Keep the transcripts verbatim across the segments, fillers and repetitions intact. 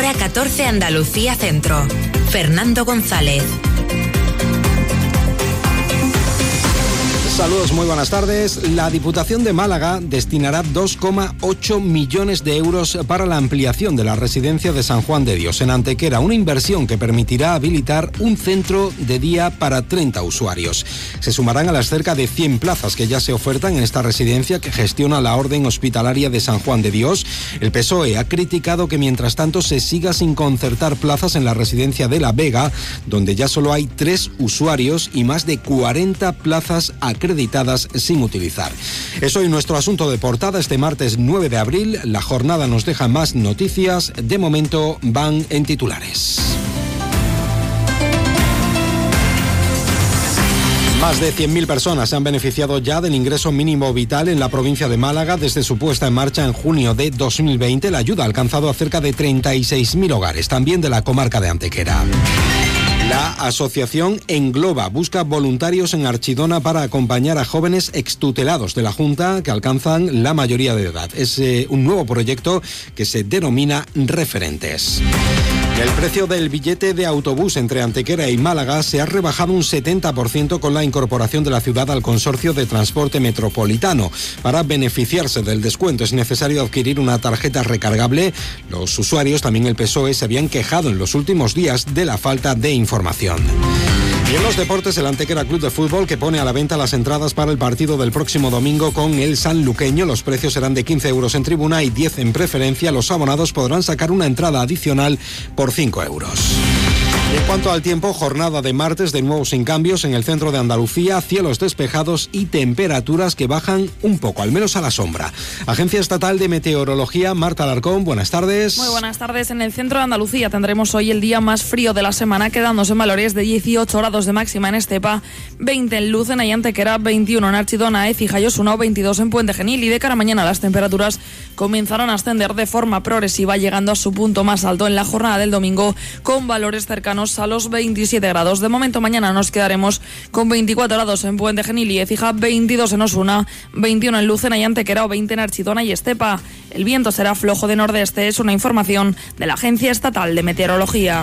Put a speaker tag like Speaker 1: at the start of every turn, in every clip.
Speaker 1: Hora catorce, Andalucía Centro. Fernando González.
Speaker 2: Saludos, muy buenas tardes. La Diputación de Málaga destinará dos coma ocho millones de euros para la ampliación de la residencia de San Juan de Dios en Antequera, una inversión que permitirá habilitar un centro de día para treinta usuarios. Se sumarán a las cerca de cien plazas que ya se ofertan en esta residencia que gestiona la Orden Hospitalaria de San Juan de Dios. El P S O E ha criticado que mientras tanto se siga sin concertar plazas en la residencia de La Vega, donde ya solo hay tres usuarios y más de cuarenta plazas acreditadas acreditadas sin utilizar. Es hoy nuestro asunto de portada este martes nueve de abril. La jornada nos deja más noticias. De momento van en titulares. Más de cien mil personas se han beneficiado ya del ingreso mínimo vital en la provincia de Málaga desde su puesta en marcha en junio de dos mil veinte. La ayuda ha alcanzado a cerca de treinta y seis mil hogares, también de la comarca de Antequera. La asociación Engloba busca voluntarios en Archidona para acompañar a jóvenes extutelados de la Junta que alcanzan la mayoría de edad. Es eh, un nuevo proyecto que se denomina Referentes. El precio del billete de autobús entre Antequera y Málaga se ha rebajado un setenta por ciento con la incorporación de la ciudad al consorcio de transporte metropolitano. Para beneficiarse del descuento es necesario adquirir una tarjeta recargable. Los usuarios, también el P S O E, se habían quejado en los últimos días de la falta de información. Y en los deportes, el Antequera Club de Fútbol, que pone a la venta las entradas para el partido del próximo domingo con el sanluqueño. Los precios serán de quince euros en tribuna y diez en preferencia. Los abonados podrán sacar una entrada adicional por cinco euros. Y en cuanto al tiempo, jornada de martes de nuevo sin cambios en el centro de Andalucía, cielos despejados y temperaturas que bajan un poco, al menos a la sombra. Agencia Estatal de Meteorología, Marta Alarcón, buenas tardes.
Speaker 3: Muy buenas tardes. En el centro de Andalucía tendremos hoy el día más frío de la semana, quedándose en valores de dieciocho grados de máxima en Estepa, veinte en Lucena y Antequera, veintiuno en Archidona, Écija y Osuna, veintidós en Puente Genil. Y de cara a mañana las temperaturas comenzarán a ascender de forma progresiva, llegando a su punto más alto en la jornada del domingo, con valores cercanos a los veintisiete grados. De momento mañana nos quedaremos con veinticuatro grados en Puente Genil y Écija, veintidós en Osuna, veintiuno en Lucena y Antequera o veinte en Archidona y Estepa. El viento será flojo de nordeste, es una información de la Agencia Estatal de Meteorología.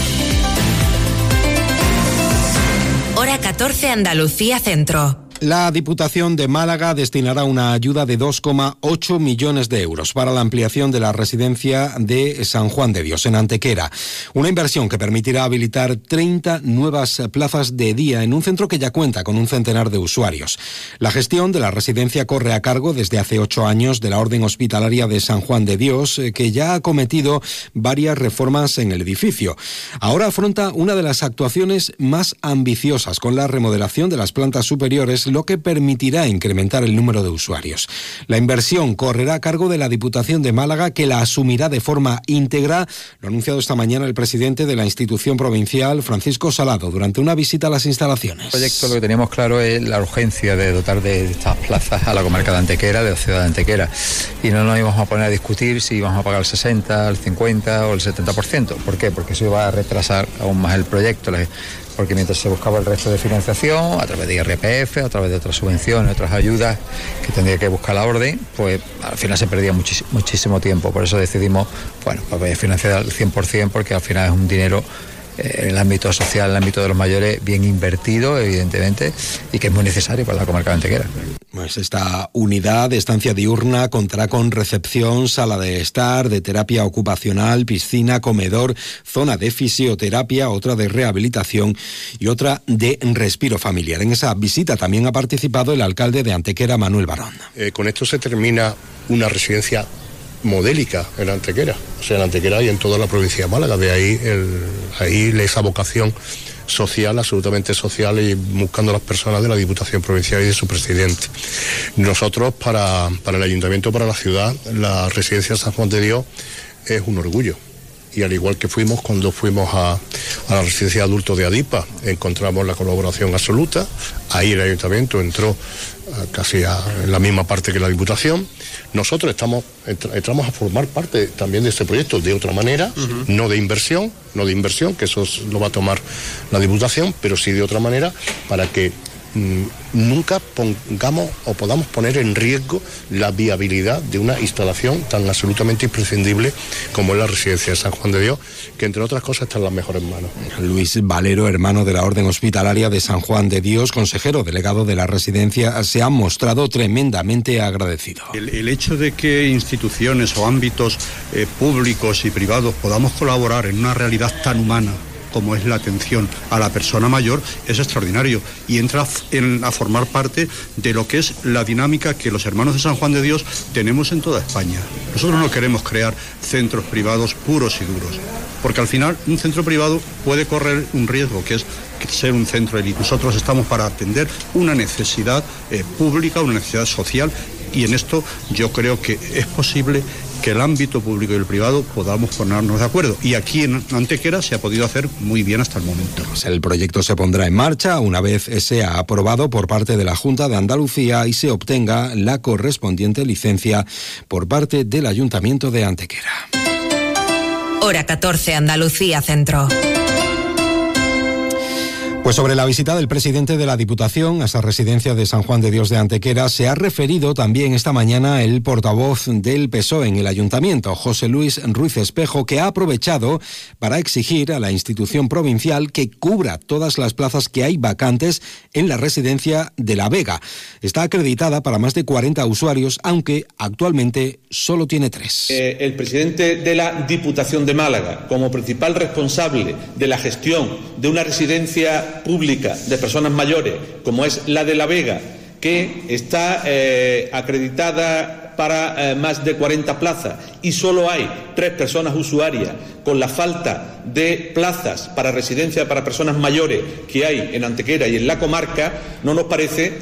Speaker 1: Hora catorce, Andalucía Centro.
Speaker 2: La Diputación de Málaga destinará una ayuda de dos coma ocho millones de euros para la ampliación de la residencia de San Juan de Dios en Antequera. Una inversión que permitirá habilitar treinta nuevas plazas de día en un centro que ya cuenta con un centenar de usuarios. La gestión de la residencia corre a cargo desde hace ocho años de la Orden Hospitalaria de San Juan de Dios, que ya ha acometido varias reformas en el edificio. Ahora afronta una de las actuaciones más ambiciosas con la remodelación de las plantas superiores, lo que permitirá incrementar el número de usuarios. La inversión correrá a cargo de la Diputación de Málaga, que la asumirá de forma íntegra. Lo ha anunciado esta mañana el presidente de la institución provincial, Francisco Salado, durante una visita a las instalaciones.
Speaker 4: El proyecto, lo que teníamos claro es la urgencia de dotar de estas plazas a la comarca de Antequera, de la ciudad de Antequera. Y no nos íbamos a poner a discutir si íbamos a pagar el sesenta, el cincuenta o el setenta por ciento. ¿Por qué? Porque eso iba a retrasar aún más el proyecto. Porque mientras se buscaba el resto de financiación, a través de I R P F, a través de otras subvenciones, otras ayudas que tendría que buscar la orden, pues al final se perdía muchísimo, muchísimo tiempo. Por eso decidimos, bueno, pues financiar al cien por ciento, porque al final es un dinero en el ámbito social, en el ámbito de los mayores, bien invertido, evidentemente, y que es muy necesario para la comarca de Antequera.
Speaker 2: Pues esta unidad de estancia diurna contará con recepción, sala de estar, de terapia ocupacional, piscina, comedor, zona de fisioterapia, otra de rehabilitación y otra de respiro familiar. En esa visita también ha participado el alcalde de Antequera, Manuel Barón.
Speaker 5: Eh, con esto se termina una residencia modélica en Antequera, o sea, en Antequera y en toda la provincia de Málaga. De ahí, el, ahí esa vocación social, absolutamente social, y buscando a las personas de la Diputación Provincial y de su presidente. Nosotros, para, para el Ayuntamiento, para la ciudad, la residencia San Juan de Dios es un orgullo. Y al igual que fuimos cuando fuimos a, a la residencia de adultos de Adipa, encontramos la colaboración absoluta. Ahí el Ayuntamiento entró a, casi a, en la misma parte que la Diputación. Nosotros estamos entramos a formar parte también de este proyecto de otra manera, uh-huh. no de inversión, no de inversión, que eso lo va a tomar la Diputación, pero sí de otra manera, para que mmm, nunca pongamos o podamos poner en riesgo la viabilidad de una instalación tan absolutamente imprescindible como es la residencia de San Juan de Dios, que entre otras cosas está en las mejores manos.
Speaker 2: Luis Valero, hermano de la Orden Hospitalaria de San Juan de Dios, consejero delegado de la residencia, se ha mostrado tremendamente agradecido.
Speaker 6: El, el hecho de que instituciones o ámbitos eh, públicos y privados podamos colaborar en una realidad tan humana como es la atención a la persona mayor, es extraordinario y entra en, a formar parte de lo que es la dinámica que los hermanos de San Juan de Dios tenemos en toda España. Nosotros no queremos crear centros privados puros y duros, porque al final un centro privado puede correr un riesgo, que es ser un centro élite. Nosotros estamos para atender una necesidad eh, pública, una necesidad social, y en esto yo creo que es posible que el ámbito público y el privado podamos ponernos de acuerdo. Y aquí en Antequera se ha podido hacer muy bien hasta el momento.
Speaker 2: Pues el proyecto se pondrá en marcha una vez sea aprobado por parte de la Junta de Andalucía y se obtenga la correspondiente licencia por parte del Ayuntamiento de Antequera.
Speaker 1: Hora catorce, Andalucía Centro.
Speaker 2: Pues sobre la visita del presidente de la Diputación a esa residencia de San Juan de Dios de Antequera se ha referido también esta mañana el portavoz del P S O E en el Ayuntamiento, José Luis Ruiz Espejo, que ha aprovechado para exigir a la institución provincial que cubra todas las plazas que hay vacantes en la residencia de La Vega. Está acreditada para más de cuarenta usuarios, aunque actualmente solo tiene tres.
Speaker 7: Eh, el presidente de la Diputación de Málaga, como principal responsable de la gestión de una residencia pública de personas mayores, como es la de La Vega, que está eh, acreditada para eh, más de cuarenta plazas y solo hay tres personas usuarias, con la falta de plazas para residencia para personas mayores que hay en Antequera y en la comarca, no nos parece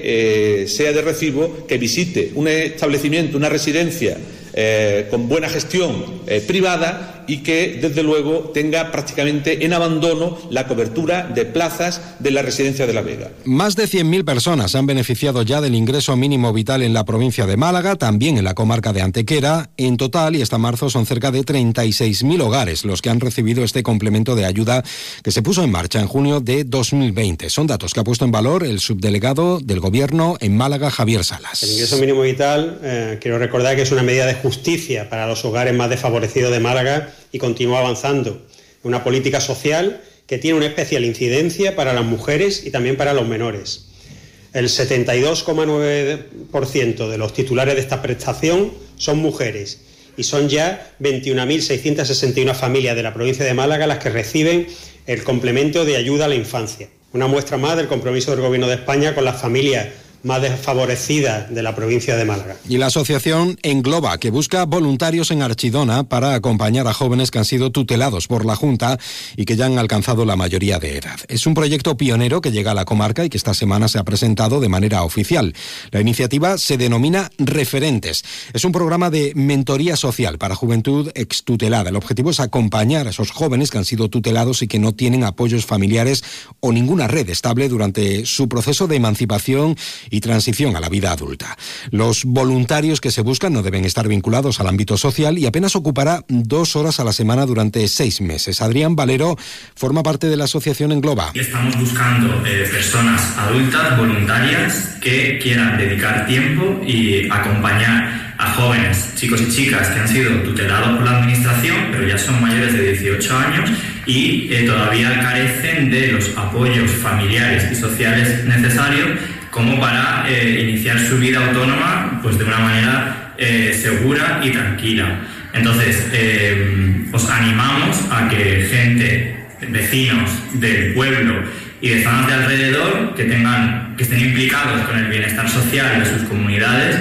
Speaker 7: que eh, sea de recibo que visite un establecimiento, una residencia eh, con buena gestión eh, privada, y que, desde luego, tenga prácticamente en abandono la cobertura de plazas de la residencia de La Vega.
Speaker 2: Más de cien mil personas han beneficiado ya del ingreso mínimo vital en la provincia de Málaga, también en la comarca de Antequera. En total, y hasta marzo, son cerca de treinta y seis mil hogares los que han recibido este complemento de ayuda que se puso en marcha en junio de dos mil veinte. Son datos que ha puesto en valor el subdelegado del Gobierno en Málaga, Javier Salas.
Speaker 8: El ingreso mínimo vital, eh, quiero recordar que es una medida de justicia para los hogares más desfavorecidos de Málaga y continúa avanzando. Una política social que tiene una especial incidencia para las mujeres y también para los menores. El setenta y dos coma nueve por ciento de los titulares de esta prestación son mujeres y son ya veintiuna mil seiscientas sesenta y una familias de la provincia de Málaga las que reciben el complemento de ayuda a la infancia. Una muestra más del compromiso del Gobierno de España con las familias más desfavorecidas de la provincia de Málaga.
Speaker 2: Y la asociación Engloba, que busca voluntarios en Archidona para acompañar a jóvenes que han sido tutelados por la Junta y que ya han alcanzado la mayoría de edad. Es un proyecto pionero que llega a la comarca y que esta semana se ha presentado de manera oficial. La iniciativa se denomina Referentes. Es un programa de mentoría social para juventud extutelada. El objetivo es acompañar a esos jóvenes que han sido tutelados y que no tienen apoyos familiares o ninguna red estable durante su proceso de emancipación y transición a la vida adulta. Los voluntarios que se buscan no deben estar vinculados al ámbito social y apenas ocupará dos horas a la semana durante seis meses. Adrián Valero forma parte de la asociación Engloba.
Speaker 9: Estamos buscando eh, personas adultas, voluntarias, que quieran dedicar tiempo y acompañar a jóvenes, chicos y chicas que han sido tutelados por la administración, pero ya son mayores de dieciocho años y eh, todavía carecen de los apoyos familiares y sociales necesarios como para eh, iniciar su vida autónoma pues de una manera eh, segura y tranquila. Entonces, eh, os animamos a que gente, vecinos del pueblo y de zonas de alrededor que tengan, que estén implicados con el bienestar social de sus comunidades,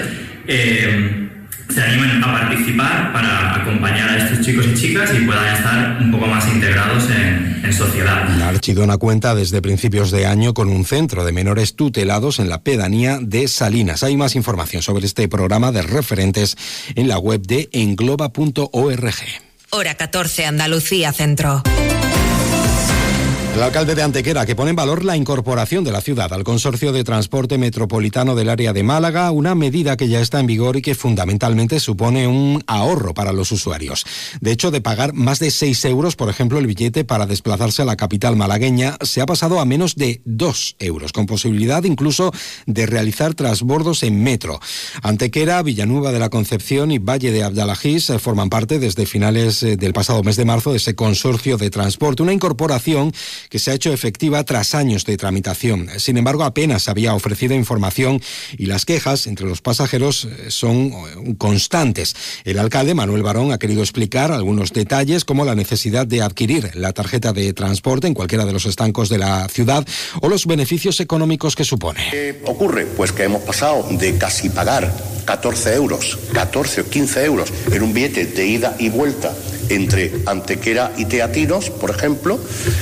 Speaker 9: eh, se animen a participar para acompañar a estos chicos y chicas y puedan estar un poco más integrados en, en sociedad.
Speaker 2: La Archidona cuenta desde principios de año con un centro de menores tutelados en la pedanía de Salinas. Hay más información sobre este programa de Referentes en la web de engloba punto org.
Speaker 1: Hora catorce, Andalucía Centro.
Speaker 2: El alcalde de Antequera, que pone en valor la incorporación de la ciudad al Consorcio de Transporte Metropolitano del Área de Málaga, una medida que ya está en vigor y que fundamentalmente supone un ahorro para los usuarios. De hecho, de pagar más de seis euros, por ejemplo, el billete para desplazarse a la capital malagueña, se ha pasado a menos de dos euros, con posibilidad incluso de realizar transbordos en metro. Antequera, Villanueva de la Concepción y Valle de Abdalajís forman parte desde finales del pasado mes de marzo de ese consorcio de transporte, una incorporación que se ha hecho efectiva tras años de tramitación. Sin embargo, apenas se había ofrecido información y las quejas entre los pasajeros son constantes. El alcalde, Manuel Barón, ha querido explicar algunos detalles como la necesidad de adquirir la tarjeta de transporte en cualquiera de los estancos de la ciudad o los beneficios económicos que supone.
Speaker 5: ¿Qué ocurre? Pues que hemos pasado de casi pagar catorce euros, catorce o quince euros en un billete de ida y vuelta entre Antequera y Teatinos, por ejemplo,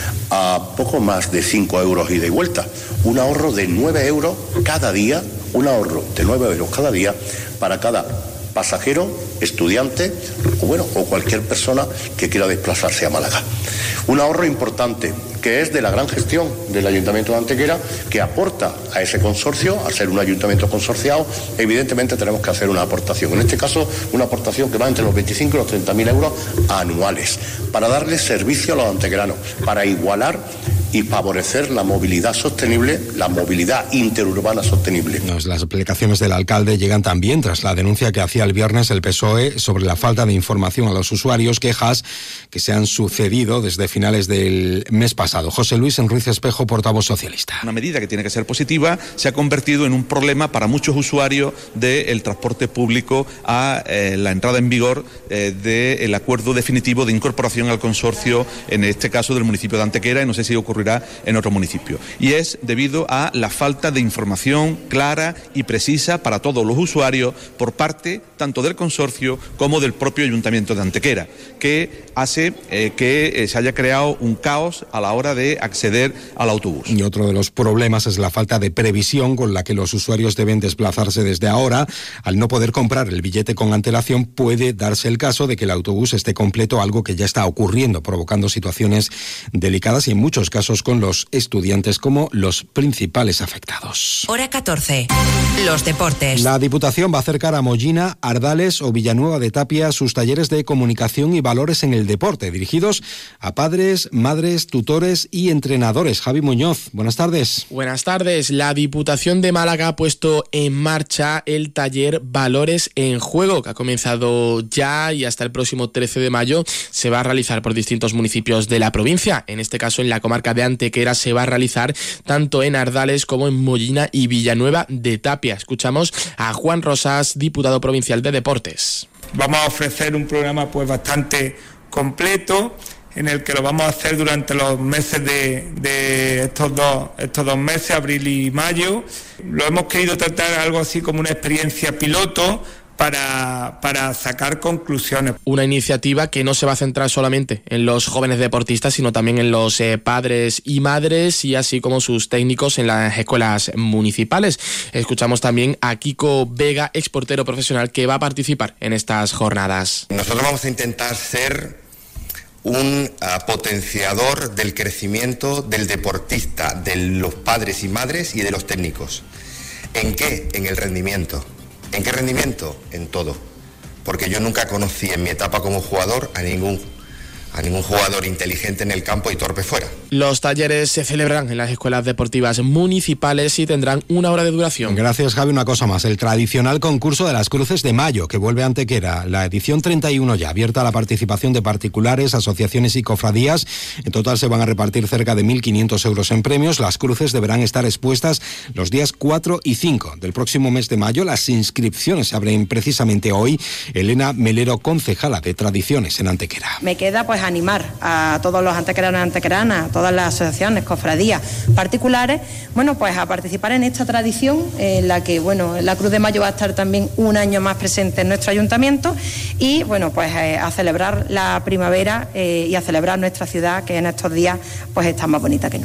Speaker 5: a poco más de cinco euros ida y vuelta. Un ahorro de nueve euros cada día, un ahorro de nueve euros cada día para cada pasajero, estudiante o bueno, o cualquier persona que quiera desplazarse a Málaga. Un ahorro importante que es de la gran gestión del Ayuntamiento de Antequera, que aporta a ese consorcio. Al ser un ayuntamiento consorciado, evidentemente tenemos que hacer una aportación. En este caso, una aportación que va entre los veinticinco y los treinta mil euros anuales, para darle servicio a los antequeranos, para igualar y favorecer la movilidad sostenible, la movilidad interurbana sostenible.
Speaker 2: Las explicaciones del alcalde llegan también tras la denuncia que hacía el viernes el P S O E sobre la falta de información a los usuarios, quejas que se han sucedido desde finales del mes pasado. José Luis Enrique Espejo, portavoz socialista.
Speaker 10: Una medida que tiene que ser positiva se ha convertido en un problema para muchos usuarios del transporte público a eh, la entrada en vigor eh, del acuerdo definitivo de incorporación al consorcio, en este caso del municipio de Antequera, y no sé si ocurrirá en otro municipio. Y es debido a la falta de información clara y precisa para todos los usuarios por parte tanto del consorcio como del propio Ayuntamiento de Antequera, que hace eh, que eh, se haya creado un caos a la hora de acceder al autobús.
Speaker 2: Y otro de los problemas es la falta de previsión con la que los usuarios deben desplazarse desde ahora. Al no poder comprar el billete con antelación, puede darse el caso de que el autobús esté completo, algo que ya está ocurriendo, provocando situaciones delicadas y en muchos casos con los estudiantes como los principales afectados.
Speaker 1: Hora catorce. Los deportes.
Speaker 2: La Diputación va a acercar a Mollina, Ardales o Villanueva de Tapia sus talleres de comunicación y valores en el deporte, dirigidos a padres, madres, tutores y entrenadores. Javi Muñoz, buenas tardes.
Speaker 11: Buenas tardes. La Diputación de Málaga ha puesto en marcha el taller Valores en Juego, que ha comenzado ya y hasta el próximo trece de mayo se va a realizar por distintos municipios de la provincia. En este caso, en la comarca de Antequera se va a realizar tanto en Ardales como en Mollina y Villanueva de Tapia. Escuchamos a Juan Rosas, diputado provincial de Deportes.
Speaker 12: Vamos a ofrecer un programa pues bastante completo, en el que lo vamos a hacer durante los meses de, de estos dos estos dos meses, abril y mayo. Lo hemos querido tratar algo así como una experiencia piloto para, para sacar conclusiones.
Speaker 11: Una iniciativa que no se va a centrar solamente en los jóvenes deportistas, sino también en los eh, padres y madres, y así como sus técnicos en las escuelas municipales. Escuchamos también a Kiko Vega, exportero profesional, que va a participar en estas jornadas.
Speaker 13: Nosotros vamos a intentar ser un uh, potenciador del crecimiento del deportista, de los padres y madres y de los técnicos. ¿En qué? En el rendimiento. ¿En qué rendimiento? En todo. Porque yo nunca conocí en mi etapa como jugador a ningún, a ningún jugador inteligente en el campo y torpe fuera.
Speaker 11: Los talleres se celebrarán en las escuelas deportivas municipales y tendrán una hora de duración.
Speaker 2: Gracias, Javi. Una cosa más, el tradicional concurso de las Cruces de Mayo, que vuelve a Antequera, la edición treinta y uno ya, abierta a la participación de particulares, asociaciones y cofradías. En total se van a repartir cerca de mil quinientos euros en premios. Las cruces deberán estar expuestas los días cuatro y cinco del próximo mes de mayo. Las inscripciones se abren precisamente hoy. Elena Melero, concejala de Tradiciones en Antequera.
Speaker 14: Me queda pues animar a todos los antequeranos y antequeranas, a todas las asociaciones, cofradías, particulares, bueno, pues a participar en esta tradición en la que, bueno, la Cruz de Mayo va a estar también un año más presente en nuestro ayuntamiento y, bueno, pues eh, a celebrar la primavera eh, y a celebrar nuestra ciudad, que en estos días pues está más bonita que nunca.